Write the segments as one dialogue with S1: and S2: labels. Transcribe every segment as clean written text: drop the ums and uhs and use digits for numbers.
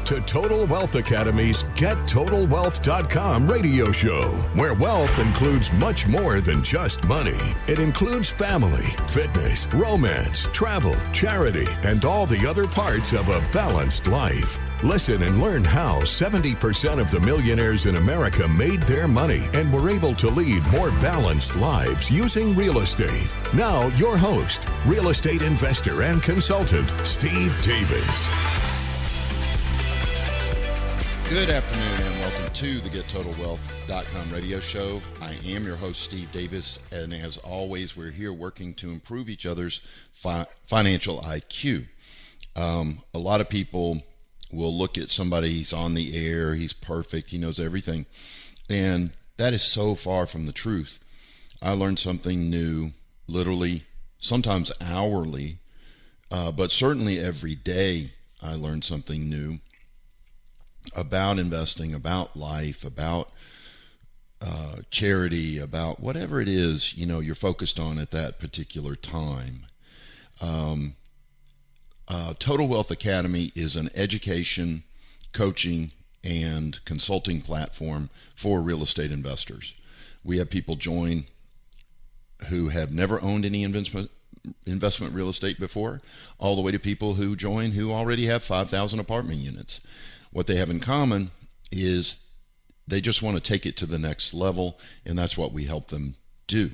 S1: to Total Wealth Academy's GetTotalWealth.com radio show, where wealth includes much more than just money. It includes family, fitness, romance, travel, charity, and all the other parts of a balanced life. Listen and learn how 70% of the millionaires in America made their money and were able to lead more balanced lives using real estate. Now, your host, real estate investor and consultant, Steve Davis.
S2: Good afternoon and welcome to the GetTotalWealth.com radio show. I am your host, Steve Davis, and as always, we're here working to improve each other's financial IQ. A lot of people will look at somebody, he's on the air, he's perfect, he knows everything, and that is so far from the truth. I learn something new, literally, sometimes hourly, but certainly every day I learn something new about investing, about life, about charity, about whatever it is, you're focused on at that particular time. Total Wealth Academy is an education, coaching, and consulting platform for real estate investors. We have people join who have never owned any investment real estate before, all the way to people who join who already have 5,000 apartment units. What they have in common is they just want to take it to the next level, and that's what we help them do.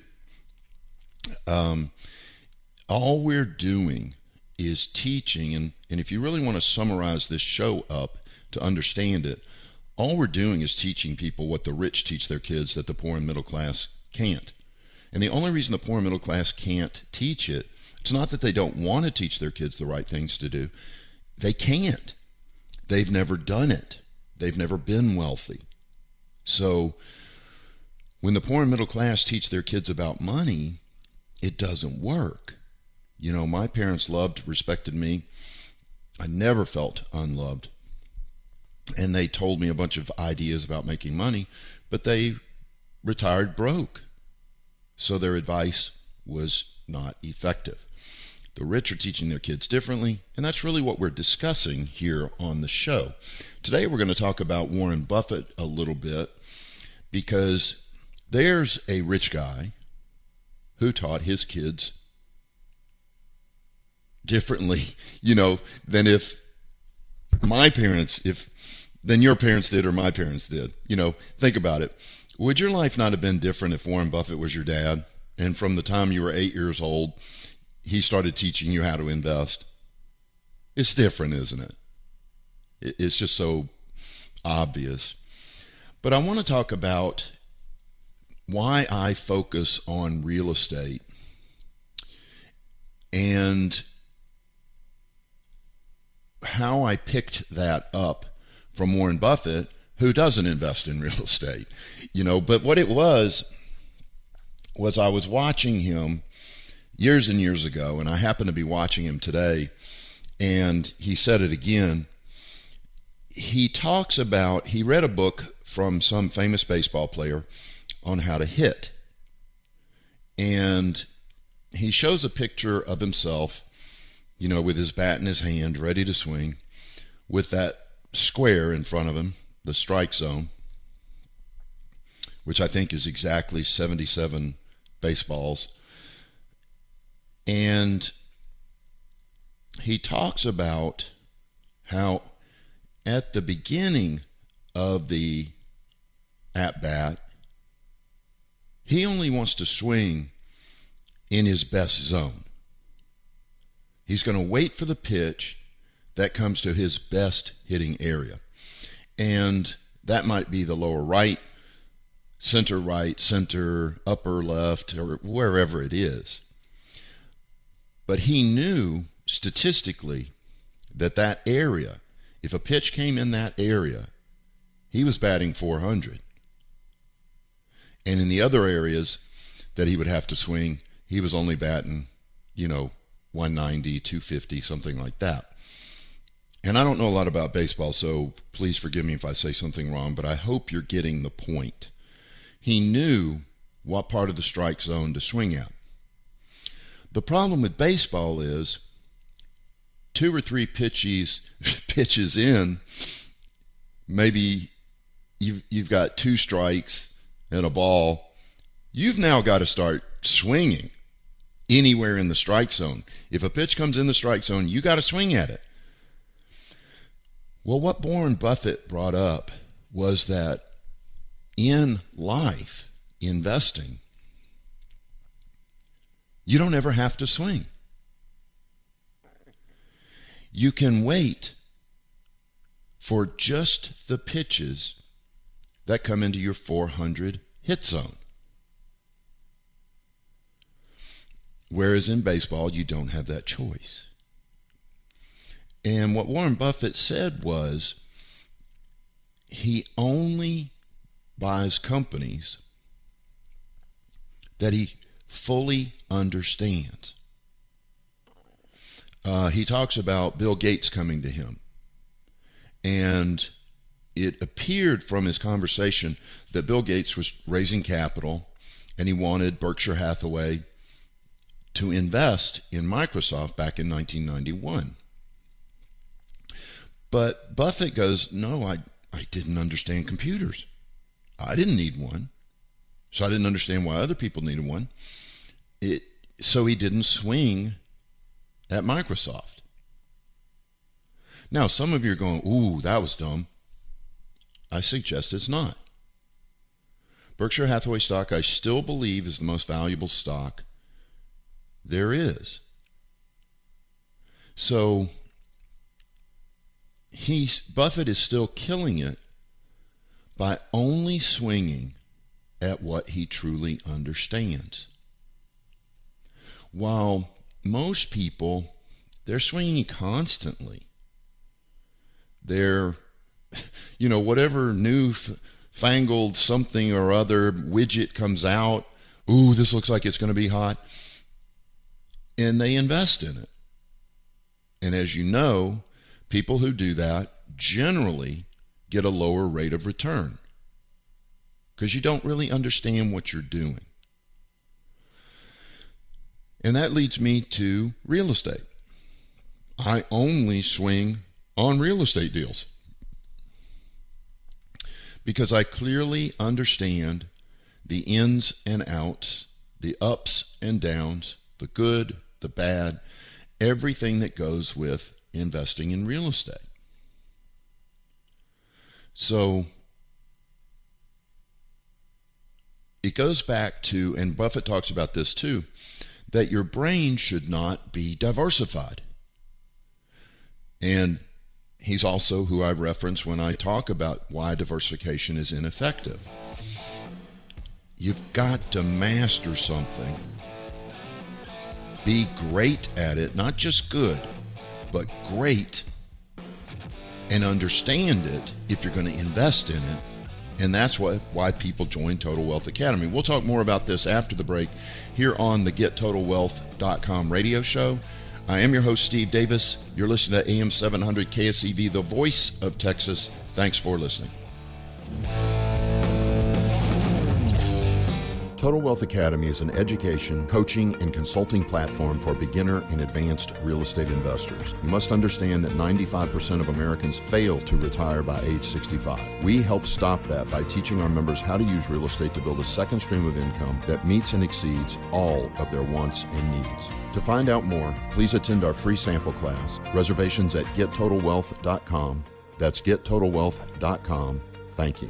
S2: All we're doing is teaching, and if you really want to summarize this show up to understand it, all we're doing is teaching people what the rich teach their kids that the poor and middle class can't. And the only reason the poor and middle class can't teach it, it's not that they don't want to teach their kids the right things to do. They can't. They've never done it. They've never been wealthy. So when the poor and middle class teach their kids about money, it doesn't work. My parents loved, respected me. I never felt unloved. And they told me a bunch of ideas about making money, but they retired broke. So their advice was not effective. The rich are teaching their kids differently, and that's really what we're discussing here on the show. Today we're going to talk about Warren Buffett a little bit, because there's a rich guy who taught his kids differently, than if than your parents did or my parents did. Think about it. Would your life not have been different if Warren Buffett was your dad, and from the time you were 8 years old, he started teaching you how to invest? It's different, isn't it? It's just so obvious. But I want to talk about why I focus on real estate and how I picked that up from Warren Buffett, who doesn't invest in real estate. But what it was I was watching him years and years ago, and I happen to be watching him today, and he said it again. He read a book from some famous baseball player on how to hit, and he shows a picture of himself, with his bat in his hand, ready to swing, with that square in front of him, the strike zone, which I think is exactly 77 baseballs. And he talks about how at the beginning of the at-bat, he only wants to swing in his best zone. He's going to wait for the pitch that comes to his best hitting area. And that might be the lower right, center, upper left, or wherever it is. But he knew statistically that area, if a pitch came in that area, he was batting 400. And in the other areas that he would have to swing, he was only batting, 190, 250, something like that. And I don't know a lot about baseball, so please forgive me if I say something wrong, but I hope you're getting the point. He knew what part of the strike zone to swing at. The problem with baseball is 2 or 3 pitches in, maybe you've got 2 strikes and a ball. You've now got to start swinging anywhere in the strike zone. If a pitch comes in the strike zone, you got to swing at it. Well, what Warren Buffett brought up was that in life, investing, you don't ever have to swing. You can wait for just the pitches that come into your 400 hit zone. Whereas in baseball, you don't have that choice. And what Warren Buffett said was he only buys companies that he fully understands. He talks about Bill Gates coming to him. And it appeared from his conversation that Bill Gates was raising capital and he wanted Berkshire Hathaway to invest in Microsoft back in 1991. But Buffett goes, no, I didn't understand computers. I didn't need one. So I didn't understand why other people needed one. So he didn't swing at Microsoft. Now, some of you are going, ooh, that was dumb. I suggest it's not. Berkshire Hathaway stock, I still believe, is the most valuable stock there is. So Buffett is still killing it by only swinging at what he truly understands. While most people, they're swinging constantly. They're, whatever new fangled something or other widget comes out, ooh, this looks like it's going to be hot, and they invest in it. And as you know, people who do that generally get a lower rate of return because you don't really understand what you're doing. And that leads me to real estate. I only swing on real estate deals because I clearly understand the ins and outs, the ups and downs, the good, the bad, everything that goes with investing in real estate. So it goes back to, and Buffett talks about this too, that your brain should not be diversified. And he's also who I reference when I talk about why diversification is ineffective. You've got to master something. Be great at it, not just good, but great, and understand it if you're going to invest in it. And that's why people join Total Wealth Academy. We'll talk more about this after the break here on the GetTotalWealth.com radio show. I am your host, Steve Davis. You're listening to AM 700 KSEV, the voice of Texas. Thanks for listening. Total Wealth Academy is an education, coaching, and consulting platform for beginner and advanced real estate investors. You must understand that 95% of Americans fail to retire by age 65. We help stop that by teaching our members how to use real estate to build a second stream of income that meets and exceeds all of their wants and needs. To find out more, please attend our free sample class. Reservations at GetTotalWealth.com. That's GetTotalWealth.com. Thank you.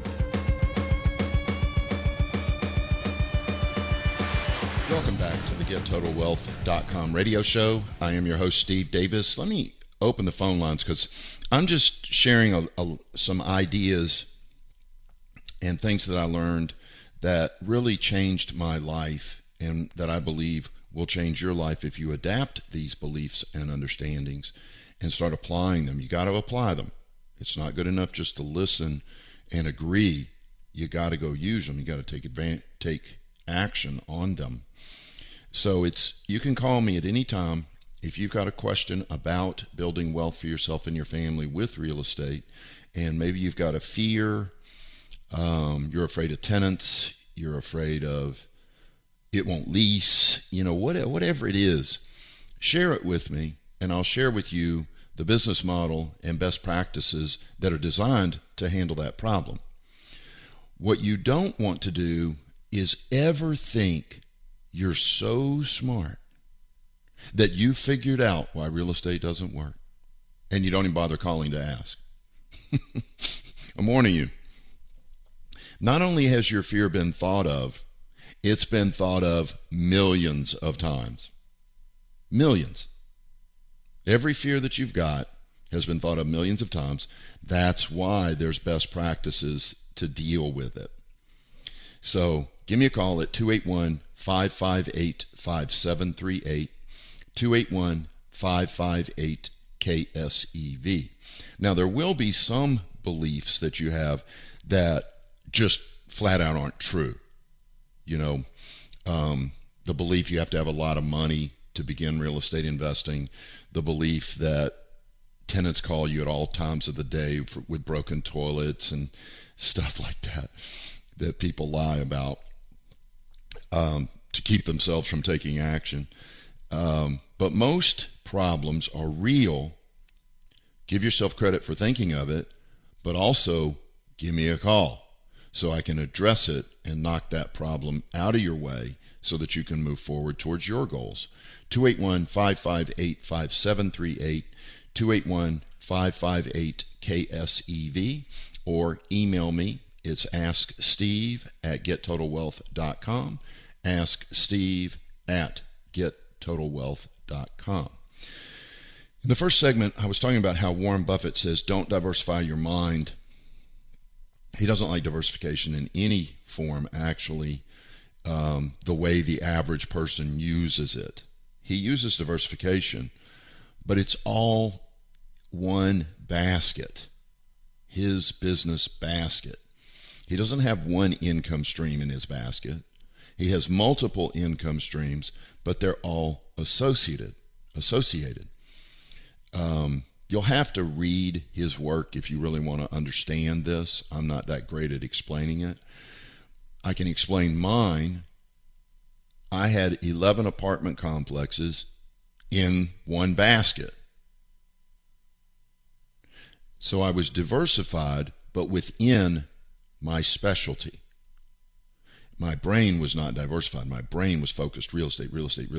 S2: Welcome back to the GetTotalWealth.com radio show. I am your host, Steve Davis. Let me open the phone lines because I'm just sharing some ideas and things that I learned that really changed my life and that I believe will change your life if you adapt these beliefs and understandings and start applying them. You got to apply them. It's not good enough just to listen and agree. You got to go use them. You got to take action on them. So you can call me at any time if you've got a question about building wealth for yourself and your family with real estate, and maybe you've got a fear, you're afraid of tenants, you're afraid of it won't lease, whatever it is, share it with me, and I'll share with you the business model and best practices that are designed to handle that problem. What you don't want to do is ever think you're so smart that you figured out why real estate doesn't work, and you don't even bother calling to ask. I'm warning you. Not only has your fear been thought of, it's been thought of millions of times. Millions. Every fear that you've got has been thought of millions of times. That's why there's best practices to deal with it. So give me a call at 281-558-5738, 281-558-KSEV. Now, there will be some beliefs that you have that just flat out aren't true. You know, the belief you have to have a lot of money to begin real estate investing, the belief that tenants call you at all times of the day with broken toilets and stuff like that people lie about to keep themselves from taking action. But most problems are real. Give yourself credit for thinking of it, but also give me a call so I can address it and knock that problem out of your way so that you can move forward towards your goals. 281-558-5738, 281-558-KSEV, or email me. It's asksteve@gettotalwealth.com, asksteve@gettotalwealth.com. In the first segment, I was talking about how Warren Buffett says, don't diversify your mind. He doesn't like diversification in any form, actually, the way the average person uses it. He uses diversification, but it's all one basket, his business basket. He doesn't have one income stream in his basket. He has multiple income streams, but they're all associated. You'll have to read his work if you really want to understand this. I'm not that great at explaining it. I can explain mine. I had 11 apartment complexes in one basket. So I was diversified, but within my specialty. My brain was not diversified. My brain was focused real estate.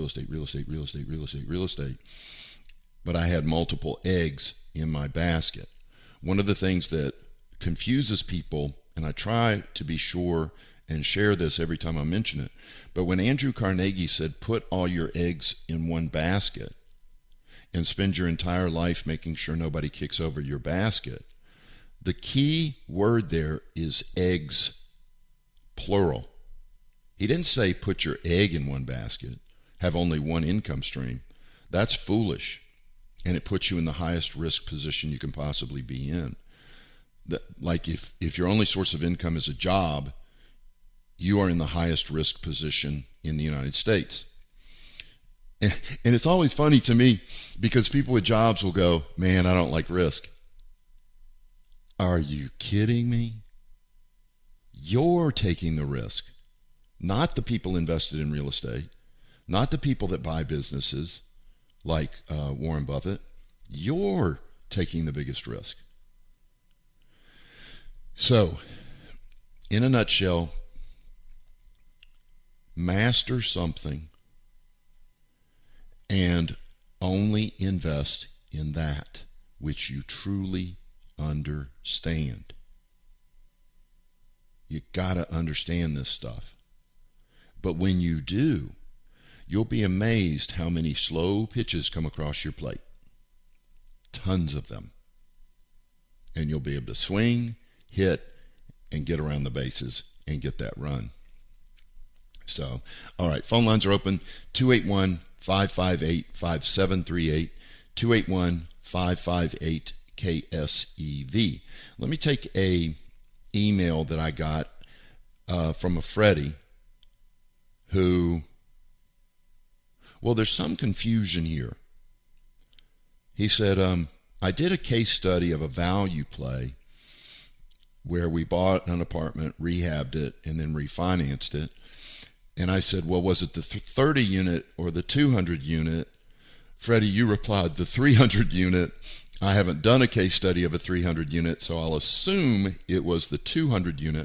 S2: But I had multiple eggs in my basket. One of the things that confuses people, and I try to be sure and share this every time I mention it, but when Andrew Carnegie said, put all your eggs in one basket and spend your entire life making sure nobody kicks over your basket, the key word there is eggs, plural. He didn't say put your egg in one basket, have only one income stream. That's foolish. And it puts you in the highest risk position you can possibly be in. Like if your only source of income is a job, you are in the highest risk position in the United States. And it's always funny to me because people with jobs will go, man, I don't like risk. Are you kidding me? You're taking the risk, not the people invested in real estate, not the people that buy businesses like Warren Buffett. You're taking the biggest risk. So, in a nutshell, master something and only invest in that which you truly understand. You got to understand this stuff. But when you do, you'll be amazed how many slow pitches come across your plate. Tons of them. And you'll be able to swing, hit, and get around the bases and get that run. So, all right, phone lines are open, 281-558-5738, 281-558-KSEV. Let me take a email that I got from a Freddie who, well, there's some confusion here. He said, I did a case study of a value play where we bought an apartment, rehabbed it, and then refinanced it. And I said, well, was it the 30 unit or the 200 unit Freddie, you replied, the 300 unit. I haven't done a case study of a 300 unit, so I'll assume it was the 200 unit.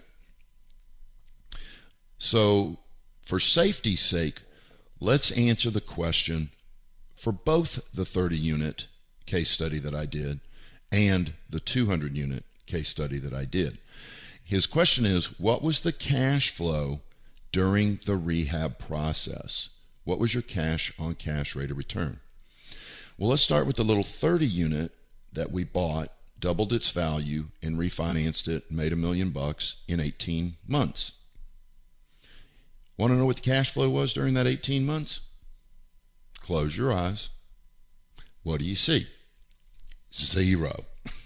S2: So for safety's sake, let's answer the question for both the 30 unit case study that I did and the 200 unit case study that I did. His question is, what was the cash flow during the rehab process? What was your cash on cash rate of return? Well, let's start with the little 30 unit that we bought, doubled its value, and refinanced it, made $1 million in 18 months. Want to know what the cash flow was during that 18 months? Close your eyes. What do you see? Zero.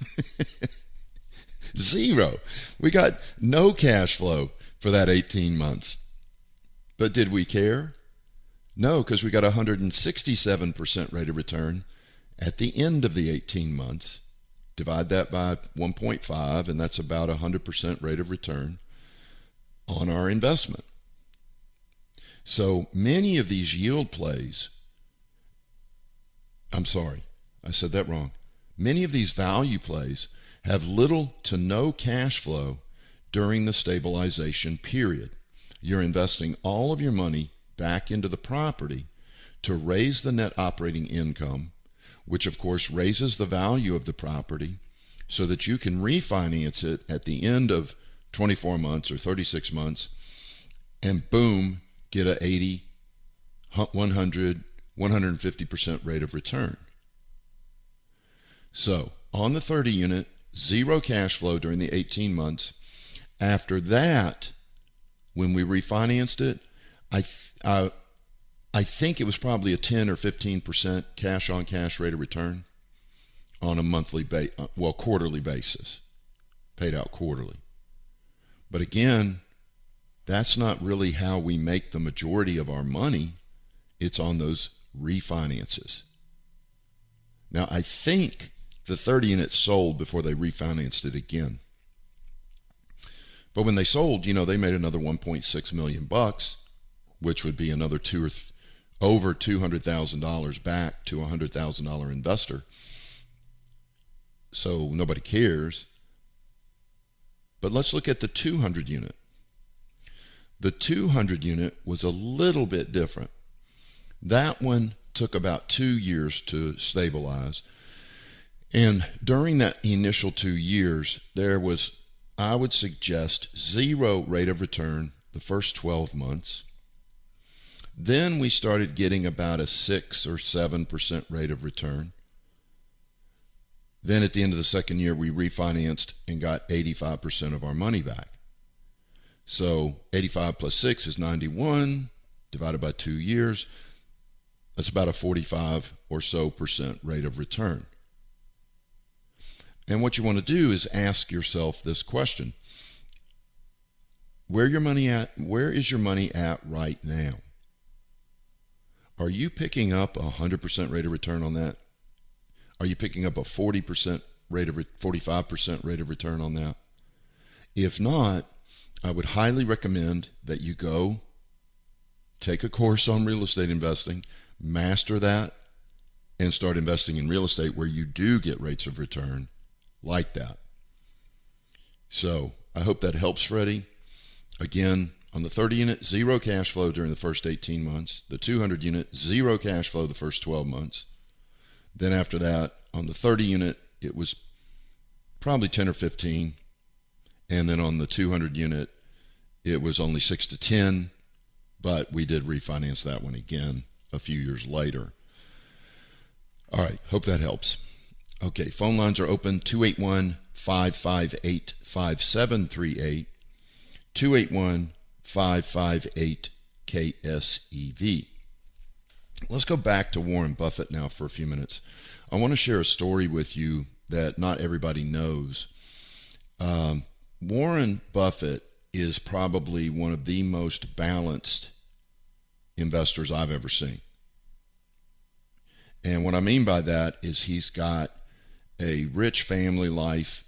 S2: Zero. We got no cash flow for that 18 months. But did we care? No, because we got 167% rate of return at the end of the 18 months. Divide that by 1.5, and that's about 100% rate of return on our investment. So many of these yield plays, I'm sorry, I said that wrong. Many of these value plays have little to no cash flow during the stabilization period. You're investing all of your money back into the property to raise the net operating income, which of course raises the value of the property so that you can refinance it at the end of 24 months or 36 months and boom, get a 80, 100, 150% rate of return. So on the 30 unit, zero cash flow during the 18 months. After that, when we refinanced it, I think it was probably a 10 or 15% cash on cash rate of return on a quarterly basis, paid out quarterly. But again, that's not really how we make the majority of our money. It's on those refinances. Now, I think the 30 units sold before they refinanced it again. But when they sold, they made another $1.6 million, which would be another over $200,000 back to a $100,000 investor. So nobody cares. But let's look at the 200 unit. The 200 unit was a little bit different. That one took about 2 years to stabilize. And during that initial 2 years, there was, I would suggest, zero rate of return the first 12 months. Then we started getting about a 6 or 7% rate of return. Then at the end of the second year, we refinanced and got 85% of our money back. So 85 plus 6 is 91, divided by 2 years. That's about a 45 or so % rate of return. And what you want to do is ask yourself this question. Where is your money at right now? Are you picking up a 100% rate of return on that? Are you picking up a 45% rate of return on that? If not, I would highly recommend that you go take a course on real estate investing, master that, and start investing in real estate where you do get rates of return like that. So I hope that helps, Freddie. Again, on the 30 unit, zero cash flow during the first 18 months. The 200 unit, zero cash flow the first 12 months. Then after that, on the 30 unit, it was probably 10 or 15. And then on the 200 unit, it was only 6 to 10. But we did refinance that one again a few years later. All right, hope that helps. Okay, phone lines are open, 281-558-5738, 281-558-KSEV. Let's go back to Warren Buffett now for a few minutes. I want to share a story with you that not everybody knows. Warren Buffett is probably one of the most balanced investors I've ever seen. And what I mean by that is he's got a rich family life.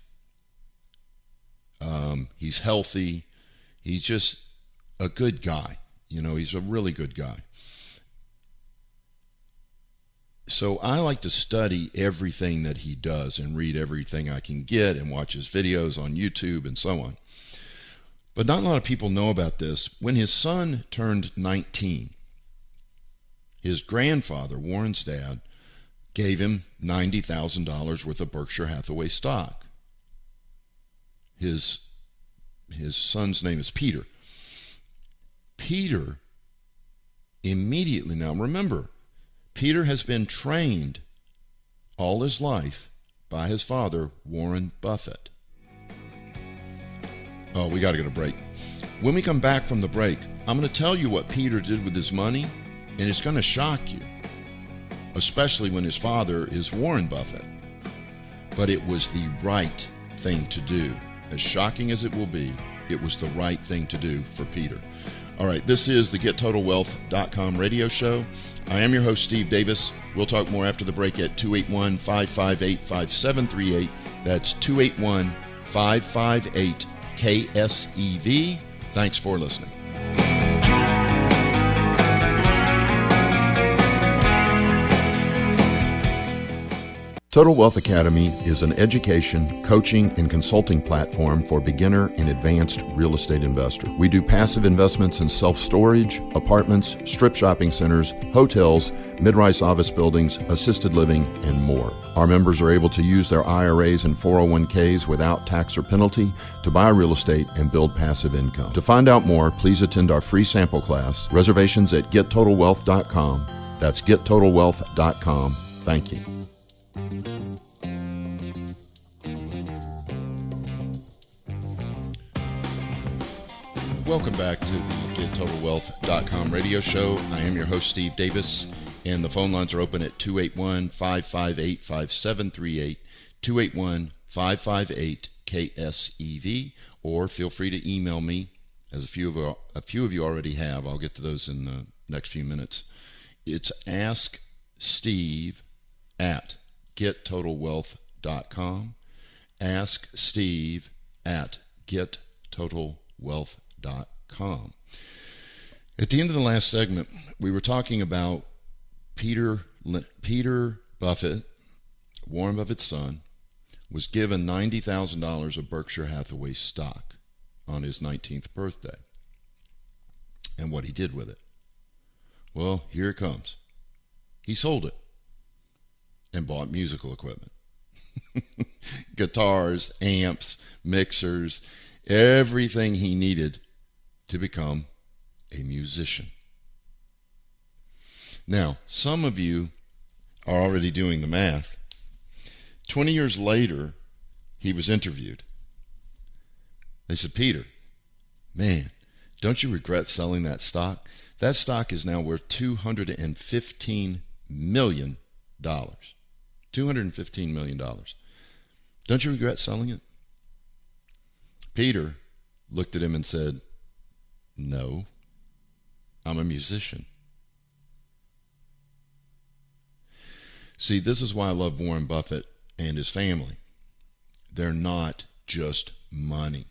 S2: He's healthy. He's just a good guy. He's a really good guy. So I like to study everything that he does and read everything I can get and watch his videos on YouTube and so on. But not a lot of people know about this. When his son turned 19, his grandfather, Warren's dad, gave him $90,000 worth of Berkshire Hathaway stock. His son's name is Peter. Peter immediately, now remember, Peter has been trained all his life by his father, Warren Buffett. Oh, we got to get a break. When we come back from the break, I'm going to tell you what Peter did with his money, and it's going to shock you, especially when his father is Warren Buffett. But it was the right thing to do. As shocking as it will be, it was the right thing to do for Peter. All right, this is the GetTotalWealth.com radio show. I am your host, Steve Davis. We'll talk more after the break at 281-558-5738. That's 281-558-KSEV. Thanks for listening. Total Wealth Academy is an education, coaching, and consulting platform for beginner and advanced real estate investors. We do passive investments in self-storage, apartments, strip shopping centers, hotels, mid-rise office buildings, assisted living, and more. Our members are able to use their IRAs and 401ks without tax or penalty to buy real estate and build passive income. To find out more, please attend our free sample class. Reservations at GetTotalWealth.com. That's GetTotalWealth.com. Thank you. Welcome back to the GetTotalWealth.com radio show. I am your host, Steve Davis, and the phone lines are open at 281-558-5738, 281-558-KSEV, or feel free to email me, as a few of you already have. I'll get to those in the next few minutes. It's asksteve@gettotalwealth.com, asksteve@gettotalwealth.com. At the end of the last segment, we were talking about Peter Buffett, Warren Buffett's son, was given $90,000 of Berkshire Hathaway stock on his 19th birthday. And what he did with it. Well, here it comes. He sold it and bought musical equipment. Guitars, amps, mixers, everything he needed to become a musician. Now, some of you are already doing the math. 20 years later, he was interviewed. They said, Peter, man, don't you regret selling that stock? That stock is now worth $215 million. $215 million. Don't you regret selling it? Peter looked at him and said, no, I'm a musician. See, this is why I love Warren Buffett and his family. They're not just money.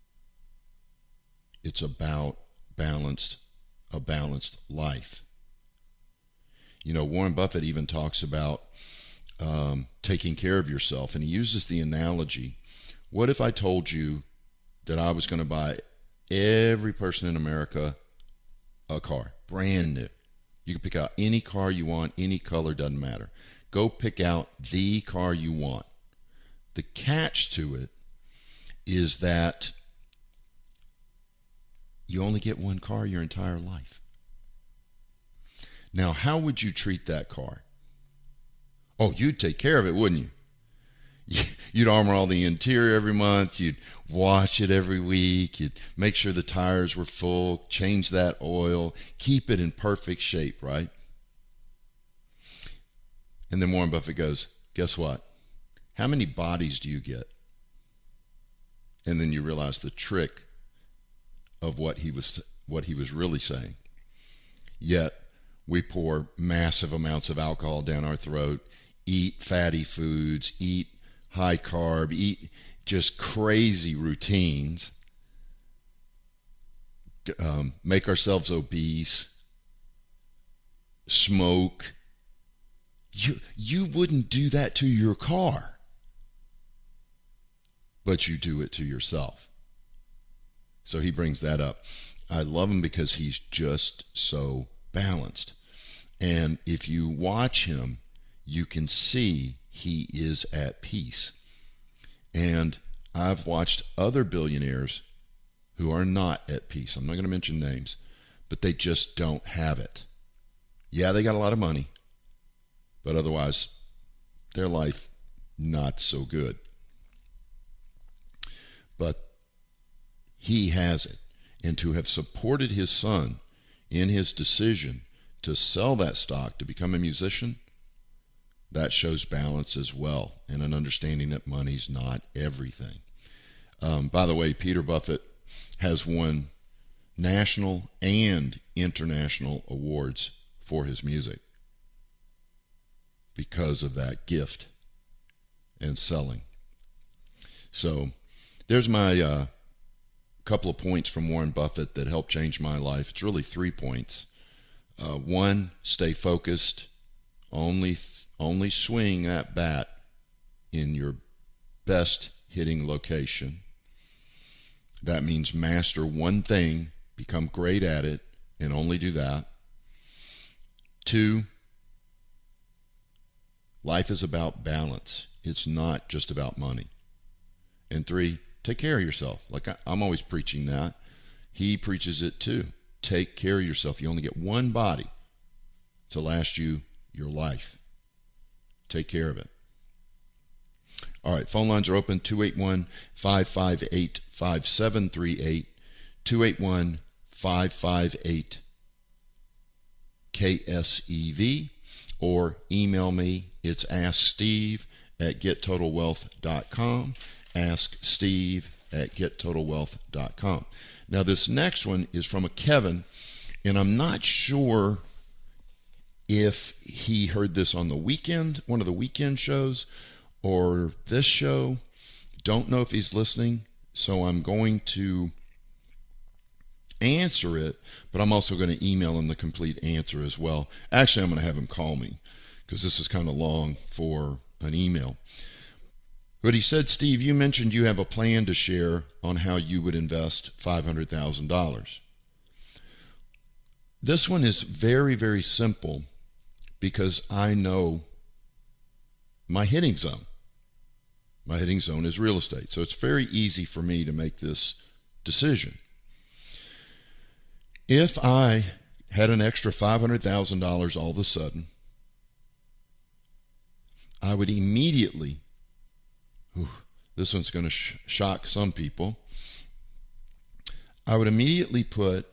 S2: It's about a balanced life. You know, Warren Buffett even talks about taking care of yourself, and he uses the analogy, what if I told you that I was going to buy every person in America a car, brand new. You can pick out any car you want, any color, doesn't matter. Go pick out the car you want. The catch to it is that you only get one car your entire life. Now, how would you treat that car? Oh, you'd take care of it, wouldn't you? You'd armor all the interior every month. You'd wash it every week. You'd make sure the tires were full, change that oil, keep it in perfect shape, right? And then Warren Buffett goes, guess what? How many bodies do you get? And then you realize the trick of what he was really saying. Yet we pour massive amounts of alcohol down our throat, eat fatty foods, eat high carb, eat just crazy routines, make ourselves obese, smoke, You wouldn't do that to your car, but you do it to yourself. So he brings that up. I love him because he's just so balanced. And if you watch him, you can see he is at peace. And I've watched other billionaires who are not at peace. I'm not going to mention names, but they just don't have it. Yeah, they got a lot of money, but otherwise, their life not so good. But he has it. And to have supported his son in his decision to sell that stock to become a musician, that shows balance as well, and an understanding that money's not everything. By the way, Peter Buffett has won national and international awards for his music because of that gift and selling. So there's my couple of points from Warren Buffett that helped change my life. It's really 3 points. One, stay focused. Only swing that bat in your best hitting location. That means master one thing, become great at it, and only do that. 2, life is about balance. It's not just about money. And 3, take care of yourself. Like I'm always preaching that. He preaches it too. Take care of yourself. You only get one body to last you your life. Take care of it. All right, phone lines are open, 281-558-5738, 281-558-KSEV, or email me. It's asksteve@gettotalwealth.com, asksteve@gettotalwealth.com. Now, this next one is from a Kevin, and I'm not sure if he heard this on the weekend, one of the weekend shows, or this show. Don't know if he's listening, so I'm going to answer it, but I'm also going to email him the complete answer as well. Actually, I'm going to have him call me because this is kind of long for an email. But he said, Steve, you mentioned you have a plan to share on how you would invest $500,000. This one is very, very simple because I know my hitting zone. My hitting zone is real estate. So it's very easy for me to make this decision. If I had an extra $500,000 all of a sudden, I would immediately, this one's going to shock some people, I would immediately put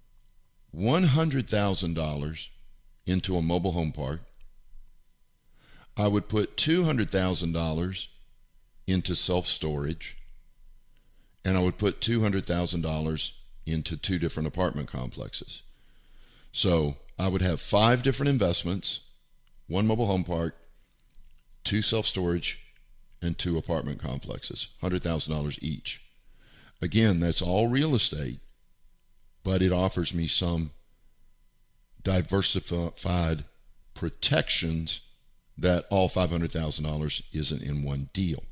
S2: $100,000 into a mobile home park. I would put $200,000 into self-storage, and I would put $200,000 into 2 different apartment complexes. So I would have 5 different investments, 1 mobile home park, 2 self-storage, and 2 apartment complexes, $100,000 each. Again, that's all real estate, but it offers me some diversified protections that all $500,000 isn't in one deal.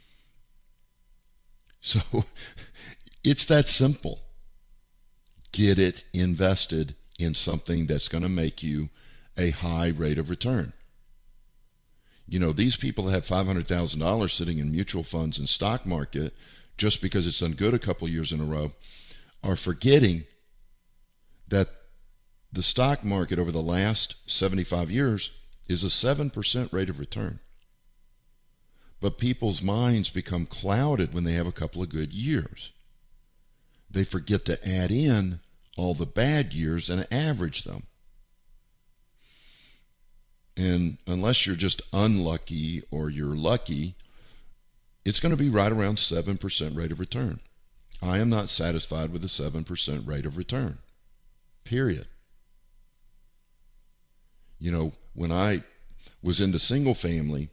S2: So it's that simple. Get it invested in something that's going to make you a high rate of return. You know, these people that have $500,000 sitting in mutual funds and stock market just because it's done good a couple years in a row are forgetting that the stock market over the last 75 years is a 7% rate of return. But people's minds become clouded when they have a couple of good years. They forget to add in all the bad years and average them. And unless you're just unlucky or you're lucky, it's going to be right around 7% rate of return. I am not satisfied with a 7% rate of return. Period. You know, when I was into single family,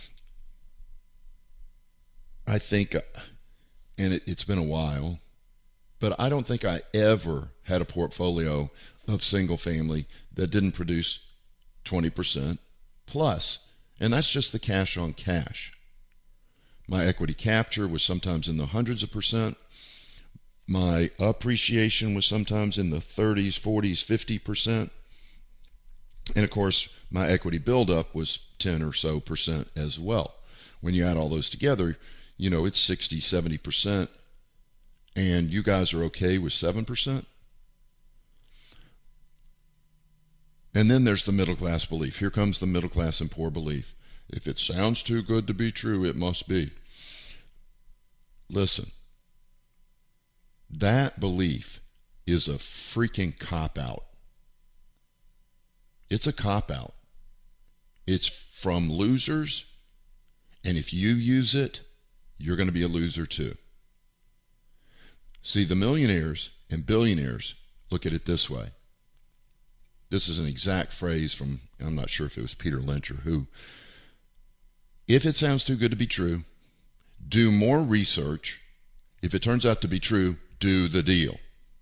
S2: I think, and it's been a while, but I don't think I ever had a portfolio of single family that didn't produce 20%, plus, and that's just the cash on cash. My equity capture was sometimes in the hundreds of percent. My appreciation was sometimes in the 30s, 40s, 50%. And of course, my equity buildup was 10 or so percent as well. When you add all those together, you know, it's 60, 70%. And you guys are okay with 7%? And then there's the middle class belief. Here comes the middle class and poor belief. If it sounds too good to be true, it must be. Listen, that belief is a freaking cop-out. It's a cop-out. It's from losers, and if you use it, you're going to be a loser too. See, the millionaires and billionaires look at it this way. This is an exact phrase from, I'm not sure if it was Peter Lynch or who. If it sounds too good to be true, do more research. If it turns out to be true, do the deal.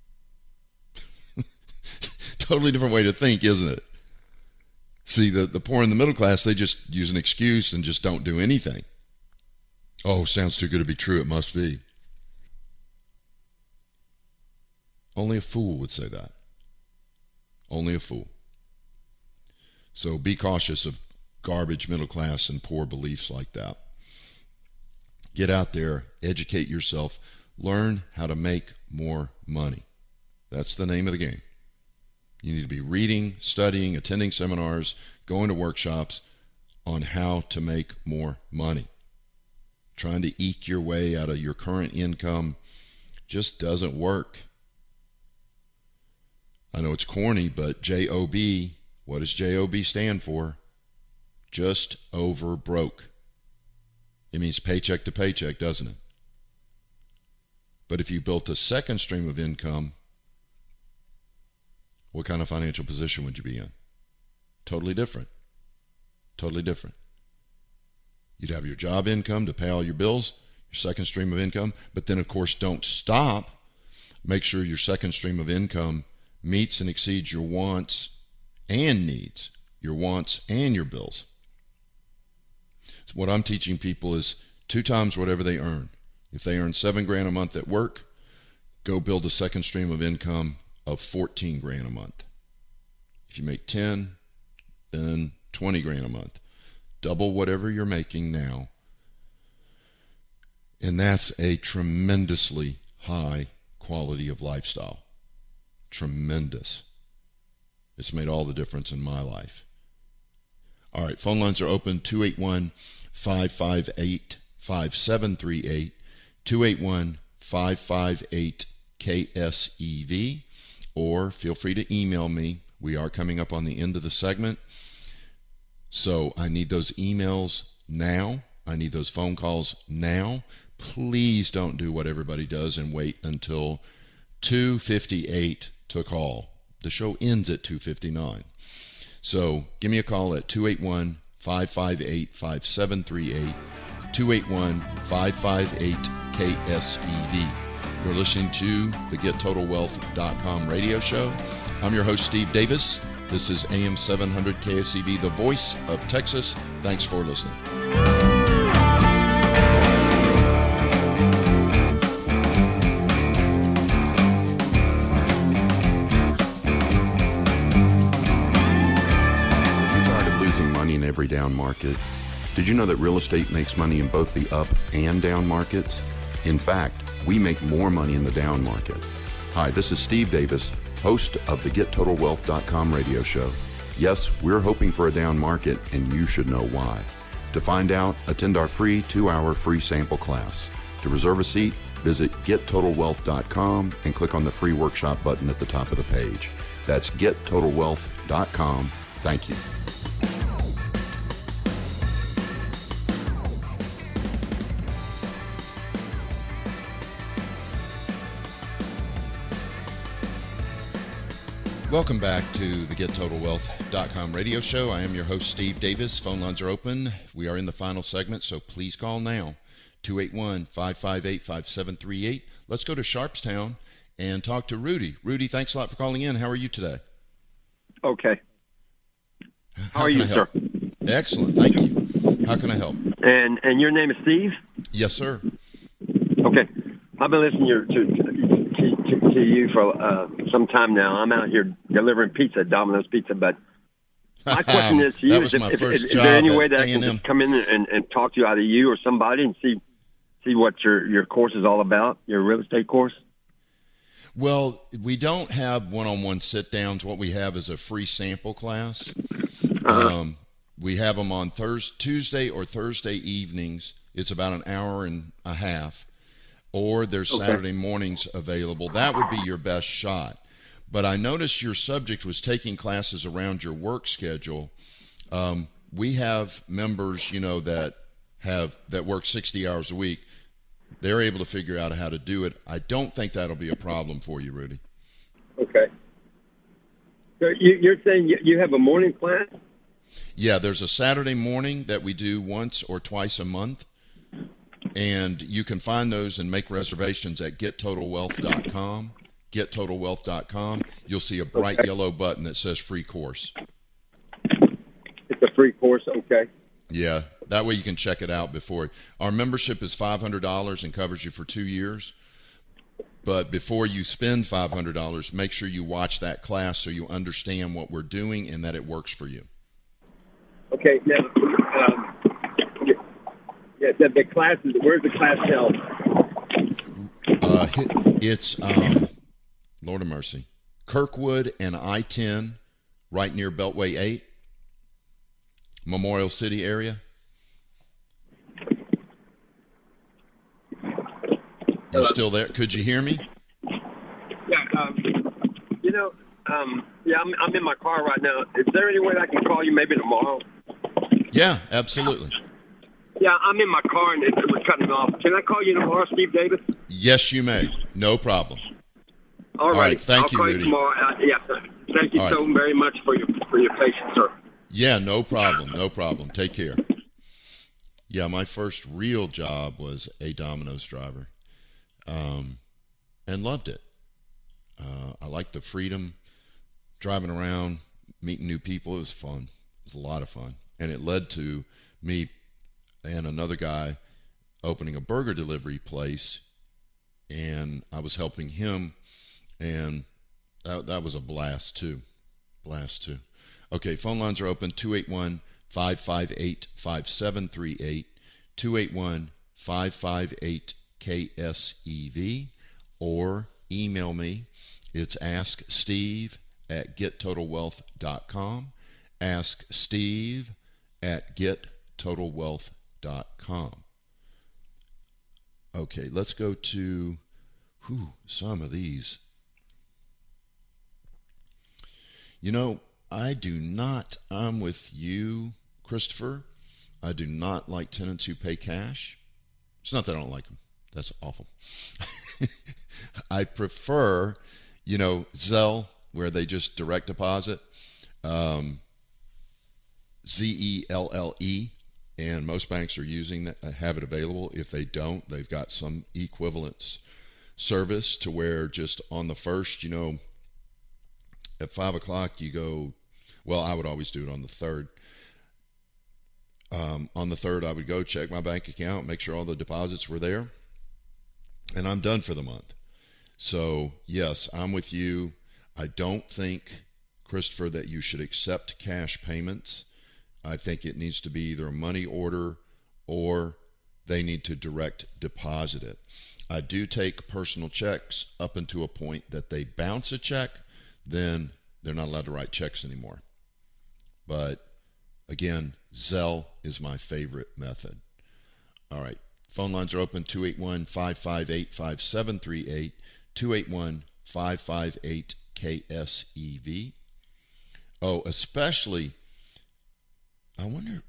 S2: Totally different way to think, isn't it? See, the poor and the middle class, they just use an excuse and just don't do anything. Oh, sounds too good to be true, it must be. Only a fool would say that. Only a fool. So be cautious of garbage middle class and poor beliefs like that. Get out there, educate yourself, learn how to make more money. That's the name of the game. You need to be reading, studying, attending seminars, going to workshops on how to make more money. Trying to eke your way out of your current income just doesn't work. I know it's corny, but J-O-B, what does J-O-B stand for? Just over broke. It means paycheck to paycheck, doesn't it? But if you built a second stream of income, what kind of financial position would you be in? Totally different. Totally different. You'd have your job income to pay all your bills, your second stream of income, but then, of course, don't stop. Make sure your second stream of income meets and exceeds your wants and needs, your wants and your bills. So what I'm teaching people is 2 times whatever they earn. If they earn $7,000 a month at work, go build a second stream of income of $14,000 a month. If you make 10, then $20,000 a month. Double whatever you're making now. And that's a tremendously high quality of lifestyle. Tremendous. It's made all the difference in my life. All right, phone lines are open, 281-558-5738, 281-558-KSEV, or feel free to email me. We are coming up on the end of the segment, so I need those emails now. I need those phone calls now. Please don't do what everybody does and wait until 2:58 to call. The show ends at 2:59. So give me a call at 281-558-5738, 281-558-KSEV. You're listening to the GetTotalWealth.com radio show. I'm your host, Steve Davis. This is AM 700 KSEV, the voice of Texas. Thanks for listening. Every down market. Did you know that real estate makes money in both the up and down markets? In fact, we make more money in the down market. Hi, this is Steve Davis, host of the GetTotalWealth.com radio show. Yes, we're hoping for a down market, and you should know why. To find out, attend our free 2-hour free sample class. To reserve a seat, visit GetTotalWealth.com and click on the free workshop button at the top of the page. That's GetTotalWealth.com. Thank you. Welcome back to the GetTotalWealth.com radio show. I am your host, Steve Davis. Phone lines are open. We are in the final segment, so please call now, 281-558-5738. Let's go to Sharpstown and talk to Rudy. Rudy, thanks a lot for calling in. How are you today?
S3: Okay. How are you, sir?
S2: Excellent. Thank you. How can I help?
S3: And your name is Steve?
S2: Yes, sir.
S3: Okay. I've been listening to you for some time now. I'm out here delivering pizza, Domino's Pizza, but my question is to you,
S2: that was my first
S3: is
S2: job
S3: there any way
S2: at
S3: that I can
S2: A&M.
S3: just come in and talk to you, either you or somebody, and see what your course is all about, your real estate course?
S2: Well, we don't have one-on-one sit-downs. What we have is a free sample class. We have them on Tuesday or Thursday evenings. It's about an hour and a half. Or there's Saturday mornings available. That would be your best shot. But I noticed your subject was taking classes around your work schedule. We have members, that work 60 hours a week. They're able to figure out how to do it. I don't think that'll be a problem for you, Rudy.
S3: Okay. So you're saying you have a morning class?
S2: Yeah, there's a Saturday morning that we do once or twice a month. And you can find those and make reservations at gettotalwealth.com. Gettotalwealth.com. You'll see a bright yellow button that says free course.
S3: It's a free course, okay.
S2: Yeah, that way you can check it out before. Our membership is $500 and covers you for 2 years. But before you spend $500, make sure you watch that class so you understand what we're doing and that it works for you.
S3: Okay, now, the classes, where's the class held?
S2: It's, Lord of mercy, Kirkwood and I-10, right near Beltway 8, Memorial City area. You still there? Could you hear me?
S3: Yeah, I'm in my car right now. Is there any way I can call you maybe tomorrow?
S2: Yeah, absolutely.
S3: Yeah, I'm in my car and it was cutting off. Can I call you tomorrow, Steve Davis?
S2: Yes, you may. No problem.
S3: All right.
S2: Thank you,
S3: I'll call
S2: Rudy.
S3: you tomorrow. Thank you so very much for your patience, sir.
S2: Yeah, no problem. No problem. Take care. Yeah, my first real job was a Domino's driver, and loved it. I liked the freedom, driving around, meeting new people. It was fun. It was a lot of fun. And it led to me and another guy opening a burger delivery place, and I was helping him, and that was a blast too. Okay, phone lines are open, 281-558-5738, 281-558-KSEV, or email me. It's asksteve@gettotalwealth.com, asksteve@gettotalwealth.com. Okay, let's go to some of these. I'm with you, Christopher. I do not like tenants who pay cash. It's not that I don't like them. That's awful. I prefer, Zelle, where they just direct deposit, ZELLE, and most banks are using that, have it available. If they don't, they've got some equivalence service to where just on the first, at 5 o'clock you go, well, I would always do it on the third. On the third, I would go check my bank account, make sure all the deposits were there, and I'm done for the month. So, yes, I'm with you. I don't think, Christopher, that you should accept cash payments. I think it needs to be either a money order or they need to direct deposit it. I do take personal checks up until a point that they bounce a check, then they're not allowed to write checks anymore. But again, Zelle is my favorite method. All right. Phone lines are open, 281-558-5738, 281-558-KSEV. Oh, especially, I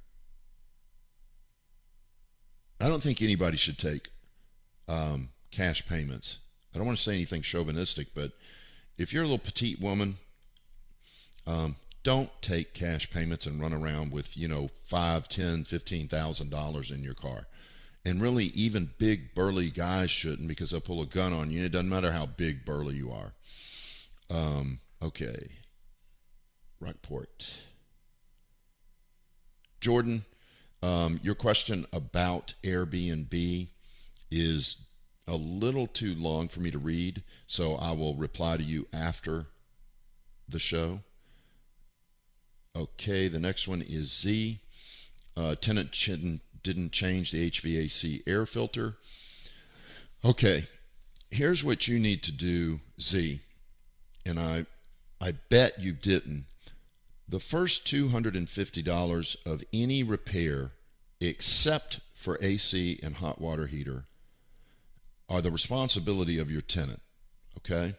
S2: don't think anybody should take cash payments. I don't want to say anything chauvinistic, but if you're a little petite woman, don't take cash payments and run around with, $5,000, $10,000, $15,000 in your car. And really, even big, burly guys shouldn't, because they'll pull a gun on you. It doesn't matter how big, burly you are. Okay. Rockport. Jordan, your question about Airbnb is a little too long for me to read, so I will reply to you after the show. Okay, the next one is Z. Tenant didn't change the HVAC air filter. Okay, here's what you need to do, Z, and I bet you didn't. The first $250 of any repair, except for AC and hot water heater, are the responsibility of your tenant, okay?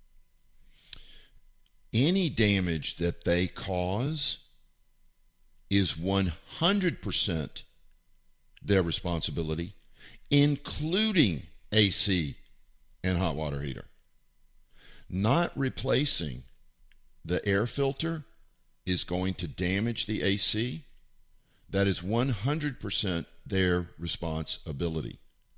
S2: Any damage that they cause is 100% their responsibility, including AC and hot water heater. Not replacing the air filter is going to damage the AC. That is 100% their responsibility.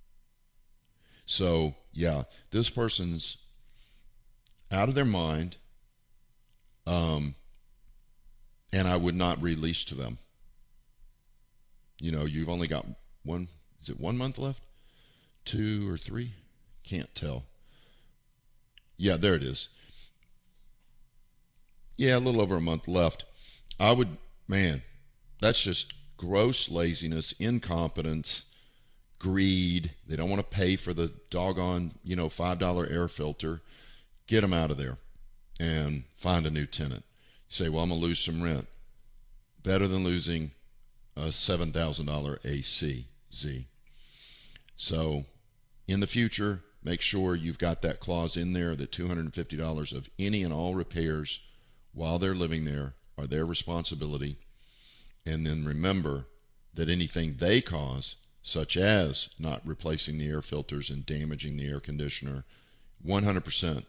S2: So, yeah, this person's out of their mind, and I would not release to them. You know, you've only got 1 month left? 2 or 3? Can't tell. Yeah, there it is. Yeah, a little over a month left. That's just gross laziness, incompetence, greed. They don't want to pay for the doggone, $5 air filter. Get them out of there and find a new tenant. You say, well, I'm going to lose some rent. Better than losing a $7,000 AC, Z. So in the future, make sure you've got that clause in there that $250 of any and all repairs while they're living there are their responsibility. And then remember that anything they cause, such as not replacing the air filters and damaging the air conditioner, 100%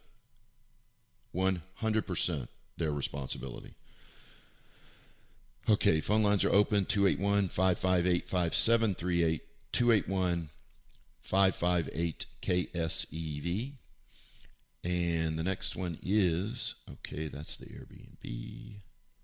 S2: their responsibility. Okay, phone lines are open, 281-558-5738, 281-558-KSEV. And the next one is, okay, that's the Airbnb.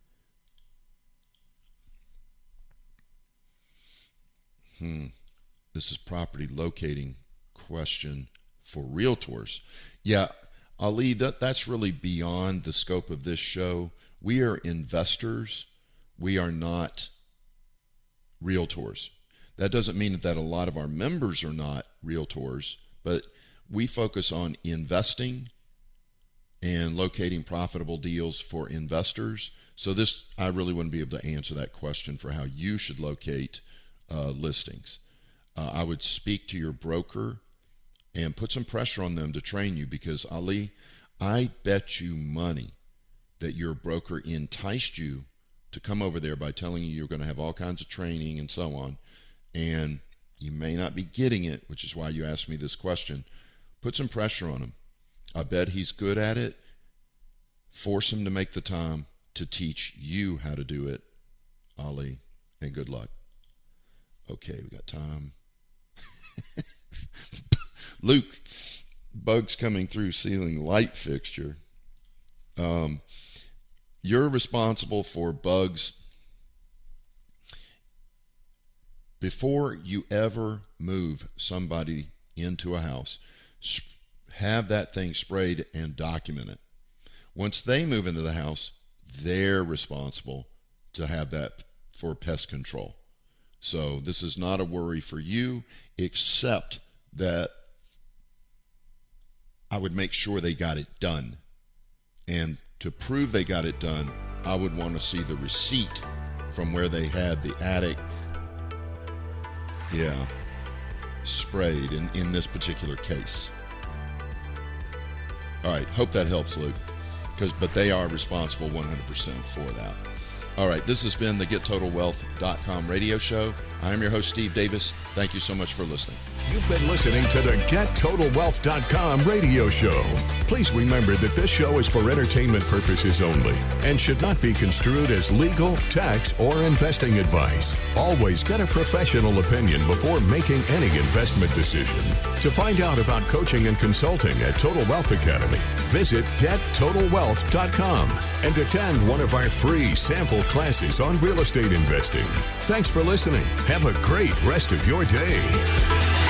S2: This is property locating question for realtors. Yeah, Ali, that's really beyond the scope of this show. We are investors. We are not realtors. That doesn't mean that a lot of our members are not realtors, but we focus on investing and locating profitable deals for investors. So I really wouldn't be able to answer that question for how you should locate listings. I would speak to your broker and put some pressure on them to train you, because Ali, I bet you money that your broker enticed you to come over there by telling you you're going to have all kinds of training and so on, and you may not be getting it, which is why you asked me this question. Put some pressure on him. I bet he's good at it. Force him to make the time to teach you how to do it, Ali, and good luck. Okay, we got time. Luke, bugs coming through ceiling light fixture. You're responsible for bugs. Before you ever move somebody into a house, have that thing sprayed and document it. Once they move into the house, they're responsible to have that for pest control. So this is not a worry for you, except that I would make sure they got it done. And to prove they got it done, I would want to see the receipt from where they had the attic, sprayed in this particular case. All right, hope that helps, Luke. But they are responsible 100% for that. All right, this has been the GetTotalWealth.com radio show. I am your host, Steve Davis. Thank you so much for listening.
S1: You've been listening to the GetTotalWealth.com radio show. Please remember that this show is for entertainment purposes only and should not be construed as legal, tax, or investing advice. Always get a professional opinion before making any investment decision. To find out about coaching and consulting at Total Wealth Academy, visit GetTotalWealth.com and attend one of our free sample valuable classes on real estate investing. Thanks for listening. Have a great rest of your day.